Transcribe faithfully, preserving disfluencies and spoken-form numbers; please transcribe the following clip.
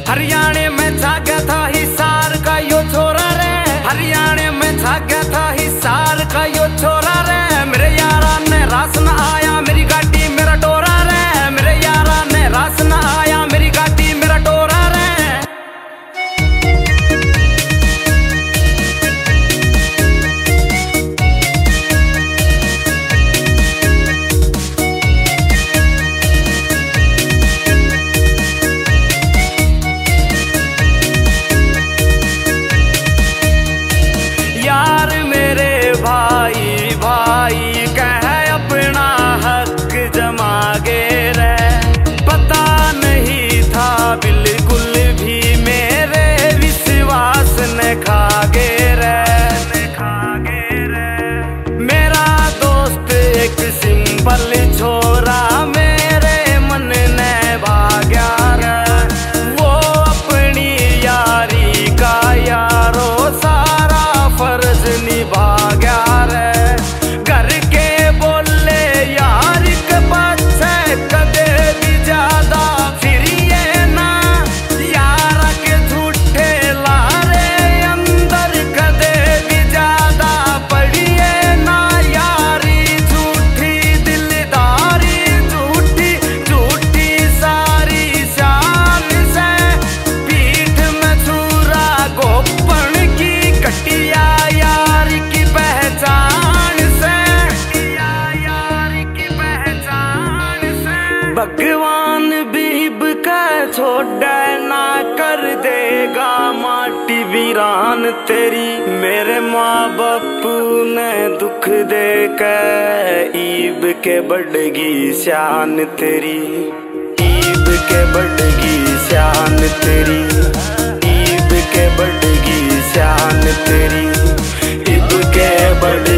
हरियाणा में जागा था हिसार का यो छोरा रे, हरियाणा में जागा था हिसार का यो छोरा रे। मेरे यारा ने रास न आया मेरी गाड़ी मेरा डोरा रे, मेरे यारा ने रास न आया मेरी गाड़ी मेरा डोरा रे। यार मेरे भाई भाई कह अपना हक जमा गे रे, पता नहीं था बिल्कुल भी मेरे विश्वास ने खा गे रे। मेरा दोस्त एक सिंपल छोरा मेरे मन ने भाग्या रे, वो अपनी यारी का यारो सारा फर्ज निभा गया रे। घर के बोले यार के पाछे कदे भी ज्यादा फिरिए ना, यार के झूठे लारे अंदर कदे भी ज्यादा पड़िए ना। यारी झूठी दिलदारी झूठी झूठी सारी शान से, पीठ में छुरा गोपन की कटिया यार की पहचान से, यार की पहचान से। भगवान बीब का छोड़ा ना कर देगा माटी वीरान तेरी, मेरे माँ बापू ने दुख दे के ईब के बढ़गी शान तेरी, ईब के बढ़गी शान तेरी, ईब के बढ़गी शान तेरी, ईब के बढ़